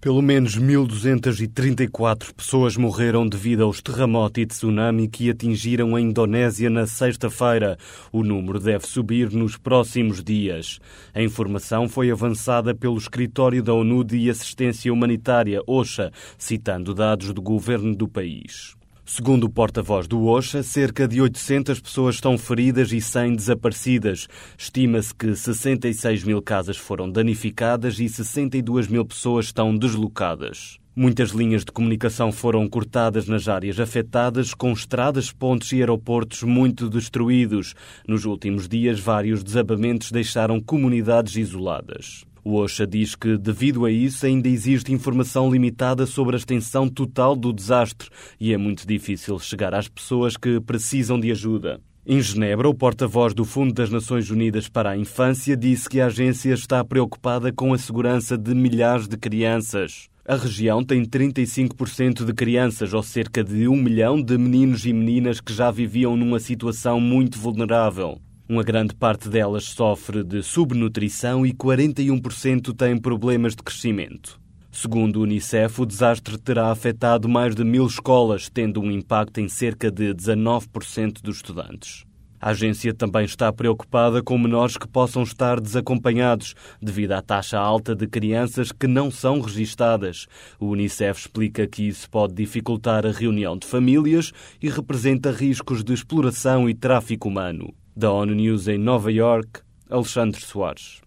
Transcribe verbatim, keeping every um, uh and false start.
Pelo menos mil duzentas e trinta e quatro pessoas morreram devido aos terremotos e tsunami que atingiram a Indonésia na sexta-feira. O número deve subir nos próximos dias. A informação foi avançada pelo Escritório da ONU de Assistência Humanitária, OCHA, citando dados do governo do país. Segundo o porta-voz do OCHA, cerca de oitocentas pessoas estão feridas e cem desaparecidas. Estima-se que sessenta e seis mil casas foram danificadas e sessenta e duas mil pessoas estão deslocadas. Muitas linhas de comunicação foram cortadas nas áreas afetadas, com estradas, pontes e aeroportos muito destruídos. Nos últimos dias, vários desabamentos deixaram comunidades isoladas. O OCHA diz que, devido a isso, ainda existe informação limitada sobre a extensão total do desastre e é muito difícil chegar às pessoas que precisam de ajuda. Em Genebra, o porta-voz do Fundo das Nações Unidas para a Infância disse que a agência está preocupada com a segurança de milhares de crianças. A região tem trinta e cinco por cento de crianças, ou cerca de um milhão de meninos e meninas que já viviam numa situação muito vulnerável. Uma grande parte delas sofre de subnutrição e quarenta e um por cento têm problemas de crescimento. Segundo o Unicef, o desastre terá afetado mais de mil escolas, tendo um impacto em cerca de dezanove por cento dos estudantes. A agência também está preocupada com menores que possam estar desacompanhados devido à taxa alta de crianças que não são registadas. O Unicef explica que isso pode dificultar a reunião de famílias e representa riscos de exploração e tráfico humano. Da ONU News em Nova York, Alexandre Soares.